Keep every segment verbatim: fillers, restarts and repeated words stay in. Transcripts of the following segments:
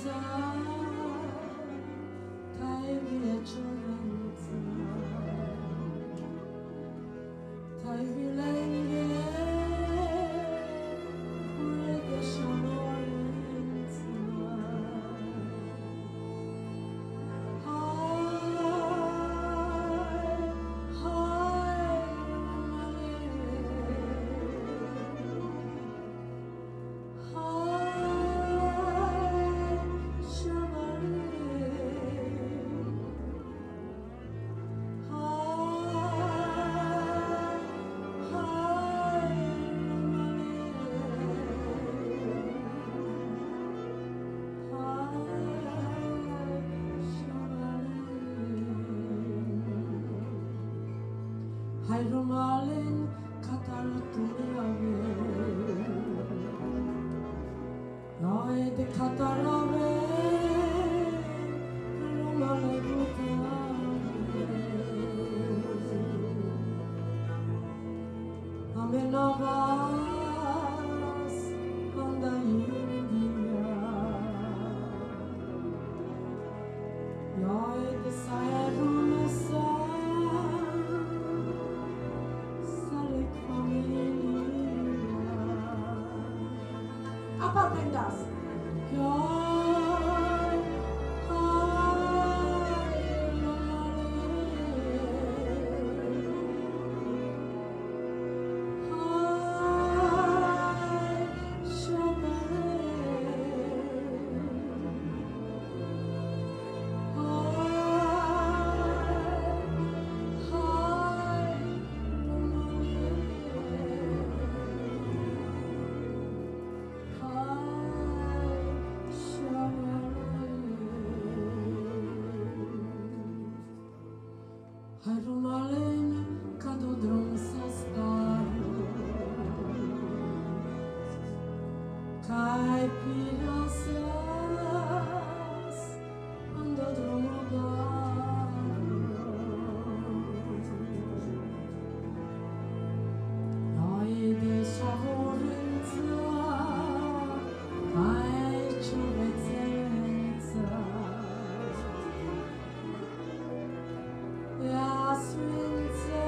Hai rumalen kataratuave Nae de katarave Rumale butave Amenavas anda India Nae de saerumesa Apa pendas? Hai rumalen cado drum sa staru Kai pirasas ando drum baru Noi de shavorenza Kai ciovețența Ja svința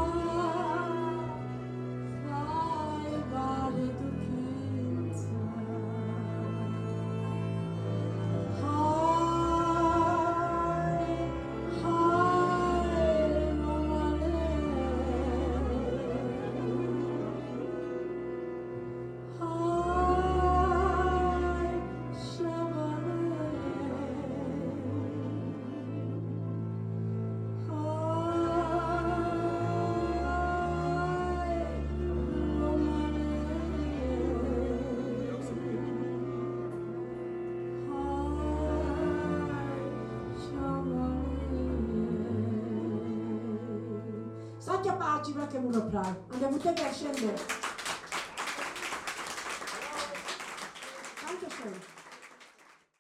Fai vale ducința Hai, hai, romale Hai, șavale Sacchia pagina che uno prai, andiamo a scendere.